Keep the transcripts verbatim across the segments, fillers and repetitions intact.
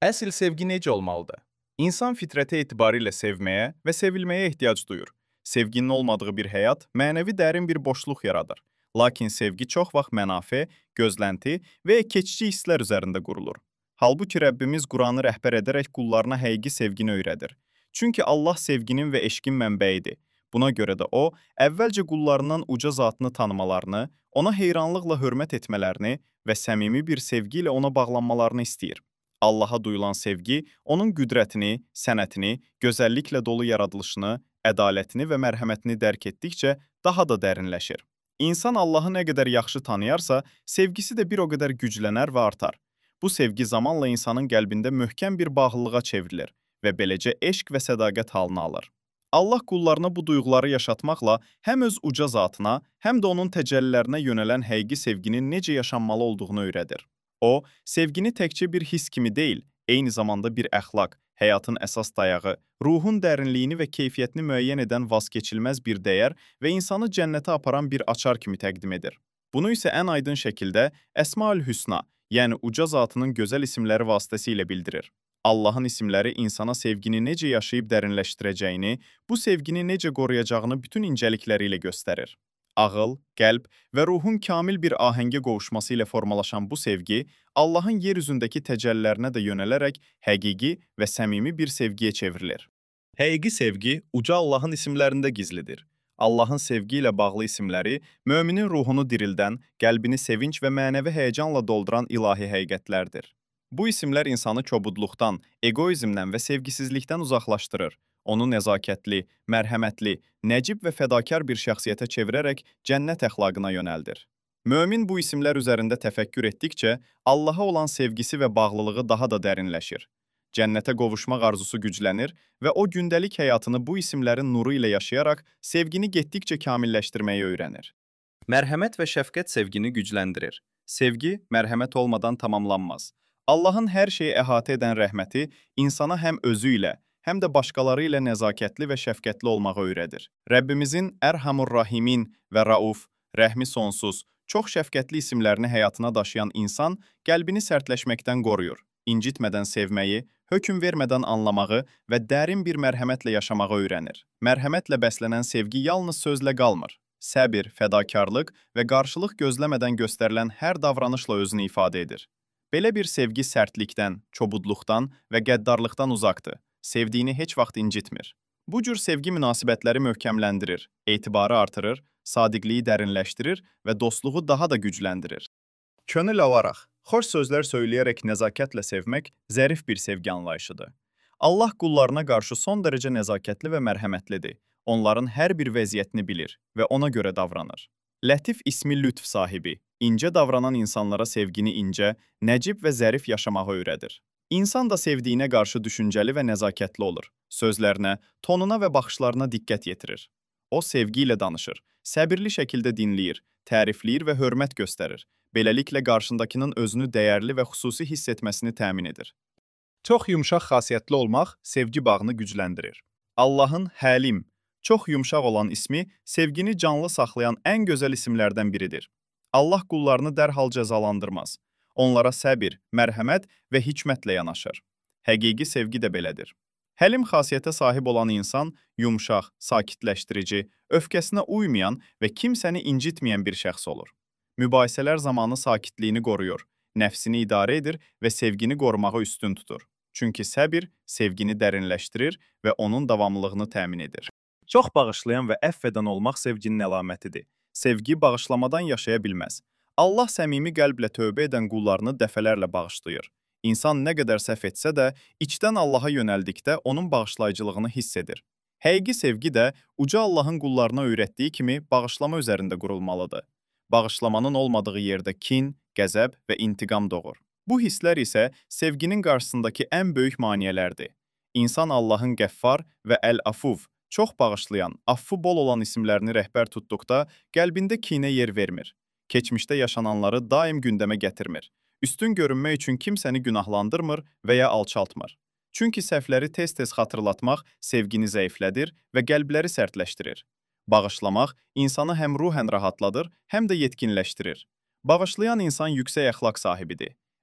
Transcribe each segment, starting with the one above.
Əsl sevgi necə olmalıdır? İnsan fitrəti etibarilə sevməyə və sevilməyə ehtiyac duyur. Sevginin olmadığı bir həyat mənəvi dərin bir boşluq yaradır. Lakin sevgi çox vaxt mənafe, gözlənti və ya keçici hisslər üzərində qurulur. Halbuki Rəbbimiz Quranı rəhbər edərək qullarına həqiqi sevgini öyrədir. Çünki Allah sevginin və eşqin mənbəyidir. Buna görə də O, əvvəlcə qullarından uca zatını tanımalarını, ona heyranlıqla hörmət etmələrini və səmimi bir sevgi ilə ona bağlanmalarını istəyir. Allaha duyulan sevgi, onun qüdrətini, sənətini, gözəlliklə dolu yaradılışını, ədalətini və mərhəmətini dərk etdikcə daha da dərinləşir. İnsan Allahı nə qədər yaxşı tanıyarsa, sevgisi də bir o qədər güclənər və artar. Bu sevgi zamanla insanın qəlbində möhkəm bir bağlılığa çevrilir və beləcə eşq və sədaqət halını alır. Allah qullarına bu duyğuları yaşatmaqla həm öz uca zatına, həm də onun təcəllilərinə yönələn həqiqi sevginin necə yaşanmalı olduğunu öyrədir. O, sevgini təkcə bir his kimi deyil, eyni zamanda bir əxlaq, həyatın əsas dayağı, ruhun dərinliyini və keyfiyyətini müəyyən edən vazkeçilməz bir dəyər və insanı cənnətə aparan bir açar kimi təqdim edir. Bunu isə ən aydın şəkildə Əsmaül Hüsna, yəni uca zatının gözəl isimləri vasitəsilə bildirir. Allahın isimləri insana sevgini necə yaşayıb dərinləşdirəcəyini, bu sevgini necə qoruyacağını bütün incəlikləri ilə göstərir. Ağıl, qəlb və ruhun kamil bir ahəngə qovuşması ilə formalaşan bu sevgi, Allahın yer üzündəki təcəllilərinə də yönələrək həqiqi və səmimi bir sevgiyə çevrilir. Həqiqi sevgi, uca Allahın isimlərində gizlidir. Allahın sevgi ilə bağlı isimləri, möminin ruhunu dirildən, qəlbini sevinc və mənəvi həyəcanla dolduran ilahi həqiqətlərdir. Bu isimlər insanı kobudluqdan, egoizmdən və sevgisizlikdən uzaqlaşdırır. Onu nəzakətli, mərhəmətli, nəcib və fədakar bir şəxsiyyətə çevirərək cənnət əxlaqına yönəldir. Mömin bu isimlər üzərində təfəkkür etdikcə, Allaha olan sevgisi və bağlılığı daha da dərinləşir. Cənnətə qovuşmaq arzusu güclənir və o gündəlik həyatını bu isimlərin nuru ilə yaşayaraq sevgini getdikcə kamilləşdirməyi öyrənir. Mərhəmət və şəfqət sevgini gücləndirir. Sevgi, mərhəmət olmadan tamamlanmaz. Allahın hər şeyi əhatə edən rəhməti insana həm özü ilə, həm də başqaları ilə nəzakətli və şəfqətli olmağı öyrədir. Rəbbimizin Ərhamur-Rahimin və Rauf, rəhmi sonsuz, çox şəfqətli isimlərini həyatına daşıyan insan qəlbini sərtləşməkdən qoruyur, incitmədən sevməyi, hökm vermədən anlamağı və dərin bir mərhəmətlə yaşamağı öyrənir. Mərhəmətlə bəslənən sevgi yalnız sözlə qalmır. Səbir, fədakarlıq və qarşılıq gözləmədən göstərilən hər davranışla özünü ifadə edir. Belə bir sevgi sərtlikdən, çobudluqdan və qəddarlıqdan uzaqdır. Sevdiyini heç vaxt incitmir. Bu cür sevgi münasibətləri möhkəmləndirir, etibarı artırır, sadiqliyi dərinləşdirir və dostluğu daha da gücləndirir. Könül avaraq, xoş sözlər söyləyərək nəzakətlə sevmək zərif bir sevgi anlayışıdır. Allah qullarına qarşı son dərəcə nəzakətli və mərhəmətlidir. Onların hər bir vəziyyətini bilir və ona görə davranır. Lətif ismi lütf sahibi, incə davranan insanlara sevgini incə, nəcib və zərif yaşamağı öyrədir. İnsan da sevdiyinə qarşı düşüncəli və nəzakətli olur. Sözlərinə, tonuna və baxışlarına diqqət yetirir. O, sevgi ilə danışır, səbirli şəkildə dinləyir, tərifləyir və hörmət göstərir. Beləliklə, qarşındakının özünü dəyərli və xüsusi hiss etməsini təmin edir. Çox yumşaq xasiyyətli olmaq sevgi bağını gücləndirir. Allahın Həlim, çox yumşaq olan ismi sevgini canlı saxlayan ən gözəl isimlərdən biridir. Allah qullarını dərhal cəzalandırmaz. Onlara səbir, mərhəmət və hikmətlə yanaşır. Həqiqi sevgi də belədir. Həlim xasiyyətə sahib olan insan yumşaq, sakitləşdirici, öfkəsinə uymayan və kimsəni incitməyən bir şəxs olur. Mübahisələr zamanı sakitliyini qoruyur, nəfsini idarə edir və sevgini qorumağı üstün tutur. Çünki səbir sevgini dərinləşdirir və onun davamlılığını təmin edir. Çox bağışlayan və əfv edən olmaq sevginin əlamətidir. Sevgi bağışlamadan yaşaya bilməz. Allah səmimi qəlblə tövbə edən qullarını dəfələrlə bağışlayır. İnsan nə qədər səhv etsə də, içdən Allaha yönəldikdə onun bağışlayıcılığını hiss edir. Həqiqi sevgi də uca Allahın qullarına öyrətdiyi kimi bağışlama üzərində qurulmalıdır. Bağışlamanın olmadığı yerdə kin, qəzəb və intiqam doğur. Bu hisslər isə sevginin qarşısındakı ən böyük maneələrdir. İnsan Allahın Qəffar və Əl-Afuv, çox bağışlayan, affı bol olan isimlərini rəhbər tutduqda qəlbində kinə yer vermir. Keçmişdə yaşananları daim gündəmə gətirmir. Üstün görünmək üçün kimsəni günahlandırmır və ya alçaltmır. Çünki səhvləri tez-tez xatırlatmaq sevgini zəiflədir və qəlbləri sərtləşdirir. Bağışlamaq insanı həm ruhən rahatladır, həm də yetkinləşdirir. Bağışlayan insan yüksək əxlaq sahibidir.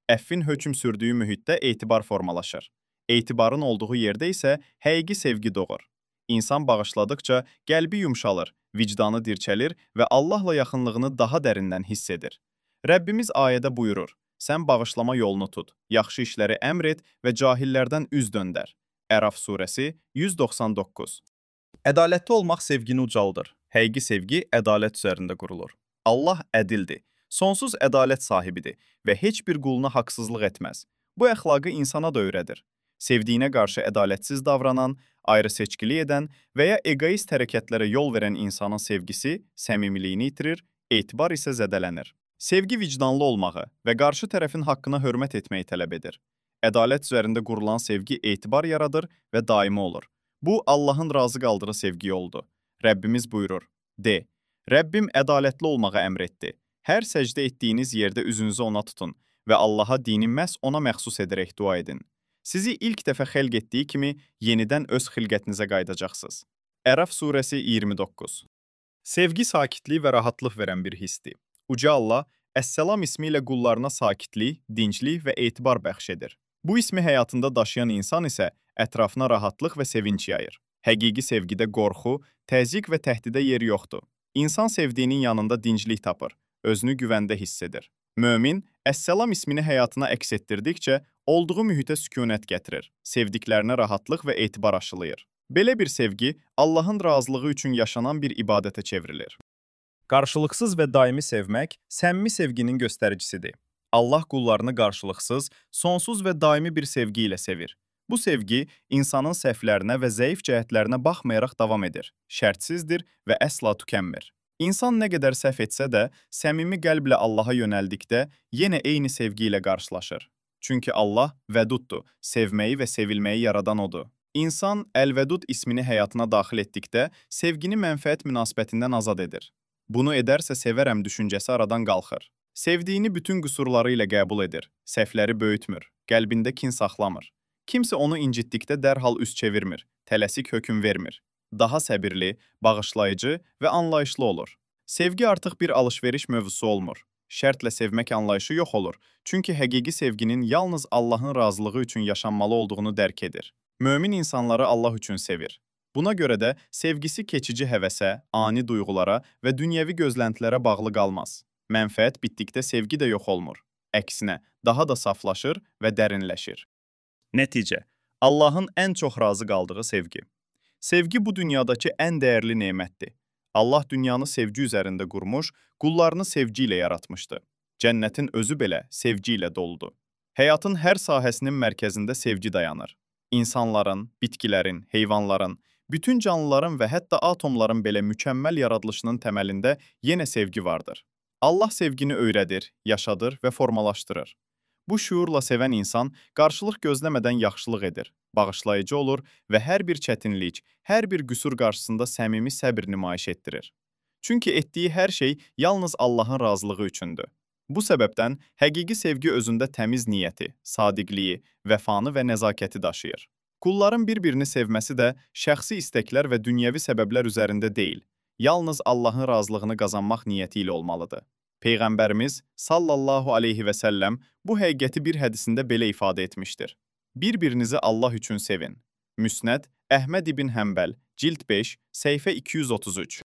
Əffin hökm sürdüyü mühitdə etibar formalaşır. Etibarın olduğu yerdə isə həqiqi sevgi doğur. İnsan bağışladıkca qəlbi yumşalır, vicdanı dirçəlir və Allahla yaxınlığını daha dərindən hiss edir. Rəbbimiz ayədə buyurur: "Sən bağışlama yolunu tut, yaxşı işləri əmr et və cahillərdən üz döndər." Əraf surəsi yüz doxsan doqquz. Ədalətli olmaq sevgini ucaldır. Həqiqi sevgi ədalət üzərində qurulur. Allah ədildir, sonsuz ədalət sahibidir və heç bir quluna haqsızlıq etməz. Bu əxlaqı insana da öyrədir. Sevdiyinə qarşı ədalətsiz davranan, ayrı seçkili edən və ya egoist hərəkətlərə yol verən insanın sevgisi səmimiliyini itirir, etibar isə zədələnir. Sevgi vicdanlı olmağı və qarşı tərəfin haqqına hörmət etməyi tələb edir. Ədalət üzərində qurulan sevgi etibar yaradır və daimi olur. Bu, Allahın razı qaldığı sevgi yoludur. Rəbbimiz buyurur: "De, Rəbbim ədalətli olmağı əmr etdi. Hər səcdə etdiyiniz yerdə üzünüzü ona tutun və Allaha dini məhz ona məxsus edərək dua edin. Sizi ilk dəfə xəlq etdiyi kimi yenidən öz xilqətinizə qayıdacaqsınız." Əraf surəsi iyirmi doqquz. Sevgi sakitlik və rahatlıq verən bir hissdir. Uca Allah Əs-Səlam ismi ilə qullarına sakitlik, dinclik və etibar bəxş edir. Bu ismi həyatında daşıyan insan isə ətrafına rahatlıq və sevinç yayır. Həqiqi sevgidə qorxu, təzyiq və təhdidə yer yoxdur. İnsan sevdiyinin yanında dinclik tapır, özünü güvəndə hiss edir. Mömin, Əs-Səlam ismini həyatına əks etdirdikcə, olduğu mühitə sükunət gətirir, sevdiklərinə rahatlıq və etibar aşılayır. Belə bir sevgi, Allahın razılığı üçün yaşanan bir ibadətə çevrilir. Qarşılıqsız və daimi sevmək, səmimi sevginin göstəricisidir. Allah qullarını qarşılıqsız, sonsuz və daimi bir sevgi ilə sevir. Bu sevgi, insanın səhvlərinə və zəif cəhətlərinə baxmayaraq davam edir, şərtsizdir və əsla tükənmir. İnsan nə qədər səhv etsə də, səmimi qəlblə Allaha yönəldikdə, yenə eyni sevgi ilə qarşılaşır. Çünki Allah vəduddur, sevməyi və sevilməyi yaradan odur. İnsan Əl-Vədud ismini həyatına daxil etdikdə, sevgini mənfəət münasibətindən azad edir. Bunu edərsə sevərəm düşüncəsi aradan qalxır. Sevdiyini bütün qüsurları ilə qəbul edir, səhvləri böyütmür, qəlbində kin saxlamır. Kimsə onu incitdikdə dərhal üz çevirmir, tələsik hökm vermir. Daha səbirli, bağışlayıcı və anlayışlı olur. Sevgi artıq bir alış-veriş mövzusu olmur. Şərtlə sevmək anlayışı yox olur, çünki həqiqi sevginin yalnız Allahın razılığı üçün yaşanmalı olduğunu dərk edir. Mömin insanları Allah üçün sevir. Buna görə də sevgisi keçici həvəsə, ani duyğulara və dünyəvi gözləntilərə bağlı qalmaz. Mənfəət bitdikdə sevgi də yox olmur. Əksinə, daha da saflaşır və dərinləşir. Nəticə, Allahın ən çox razı qaldığı sevgi. Sevgi bu dünyadakı ən dəyərli nemətdir. Allah dünyanı sevgi üzərində qurmuş, qullarını sevgi ilə yaratmışdı. Cənnətin özü belə sevgi ilə doludur. Həyatın hər sahəsinin mərkəzində sevgi dayanır. İnsanların, bitkilərin, heyvanların, bütün canlıların və hətta atomların belə mükəmməl yaradılışının təməlində yenə sevgi vardır. Allah sevgini öyrədir, yaşadır və formalaşdırır. Bu şuurla sevən insan qarşılıq gözləmədən yaxşılıq edir, bağışlayıcı olur və hər bir çətinlik, hər bir qüsur qarşısında səmimi səbir nümayiş etdirir. Çünki etdiyi hər şey yalnız Allahın razılığı üçündür. Bu səbəbdən həqiqi sevgi özündə təmiz niyyəti, sadiqliyi, vəfanı və nəzakəti daşıyır. Qulların bir-birini sevməsi də şəxsi istəklər və dünyəvi səbəblər üzərində deyil, yalnız Allahın razılığını qazanmaq niyyəti ilə olmalıdır. Peyğəmbərimiz sallallahu aleyhi və səlləm bu həqiqəti bir hədisində belə ifadə etmişdir. Bir-birinizi Allah üçün sevin. Müsnəd Əhməd ibn Həmbəl, cild beş, səhifə iki yüz otuz üç.